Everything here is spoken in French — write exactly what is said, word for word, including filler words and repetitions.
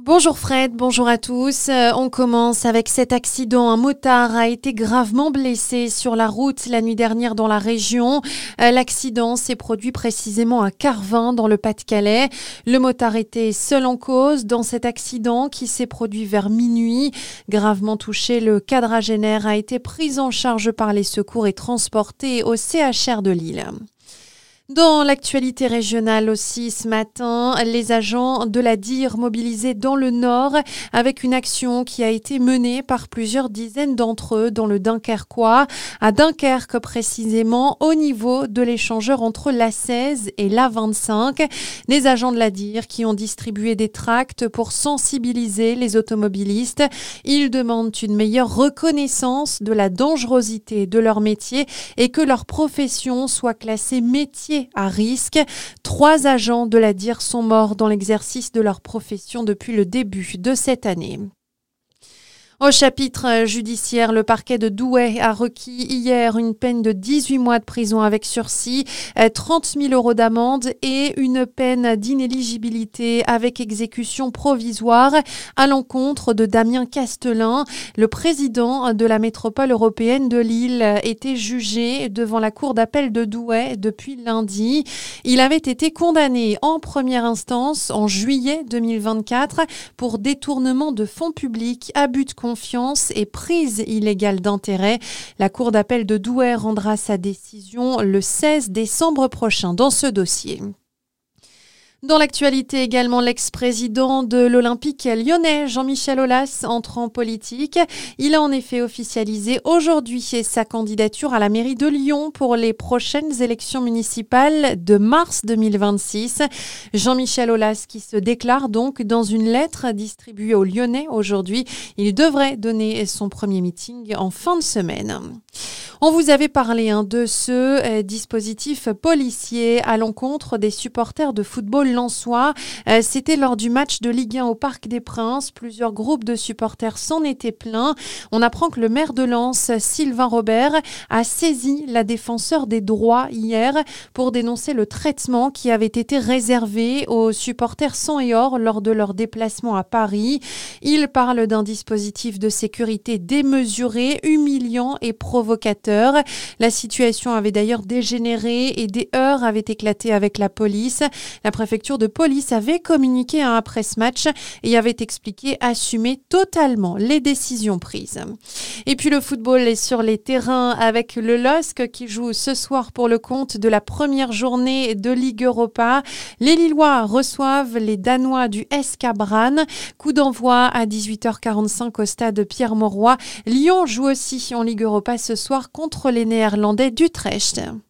Bonjour Fred, bonjour à tous. Euh, on commence avec cet accident. Un motard a été gravement blessé sur la route la nuit dernière dans la région. Euh, l'accident s'est produit précisément à Carvin dans le Pas-de-Calais. Le motard était seul en cause dans cet accident qui s'est produit vers minuit. Gravement touché, le quadragénaire a été pris en charge par les secours et transporté au C H R de Lille. Dans l'actualité régionale aussi ce matin, les agents de la D I R mobilisés dans le Nord avec une action qui a été menée par plusieurs dizaines d'entre eux dans le Dunkerquois, à Dunkerque précisément au niveau de l'échangeur entre l'A seize et l'A vingt-cinq. Les agents de la D I R qui ont distribué des tracts pour sensibiliser les automobilistes. Ils demandent une meilleure reconnaissance de la dangerosité de leur métier et que leur profession soit classée métier à risque. Trois agents de la D I R sont morts dans l'exercice de leur profession depuis le début de cette année. Au chapitre judiciaire, le parquet de Douai a requis hier une peine de dix-huit mois de prison avec sursis, trente mille euros d'amende et une peine d'inéligibilité avec exécution provisoire à l'encontre de Damien Castelin. Le président de la métropole européenne de Lille était jugé devant la cour d'appel de Douai depuis lundi. Il avait été condamné en première instance en juillet deux mille vingt-quatre pour détournement de fonds publics, abus de confiance confiance et prise illégale d'intérêt. La cour d'appel de Douai rendra sa décision le seize décembre prochain dans ce dossier. Dans l'actualité également, l'ex-président de l'Olympique lyonnais, Jean-Michel Aulas, entre en politique. Il a en effet officialisé aujourd'hui sa candidature à la mairie de Lyon pour les prochaines élections municipales de mars deux mille vingt-six. Jean-Michel Aulas qui se déclare donc dans une lettre distribuée aux Lyonnais aujourd'hui. Il devrait donner son premier meeting en fin de semaine. On vous avait parlé hein, de ce euh, dispositif policier à l'encontre des supporters de football lensois. Euh, c'était lors du match de Ligue un au Parc des Princes. Plusieurs groupes de supporters s'en étaient plaints. On apprend que le maire de Lens, Sylvain Robert, a saisi la défenseure des droits hier pour dénoncer le traitement qui avait été réservé aux supporters sang et or lors de leur déplacement à Paris. Il parle d'un dispositif de sécurité démesuré, humiliant et provocateur. La situation avait d'ailleurs dégénéré et des heurts avaient éclaté avec la police. La préfecture de police avait communiqué après ce match et avait expliqué assumer totalement les décisions prises. Et puis le football est sur les terrains avec le L O S C qui joue ce soir pour le compte de la première journée de Ligue Europa. Les Lillois reçoivent les Danois du S K Brann. Coup d'envoi à dix-huit heures quarante-cinq au stade Pierre-Mauroy. Lyon joue aussi en Ligue Europa ce soir contre les Néerlandais d'Utrecht.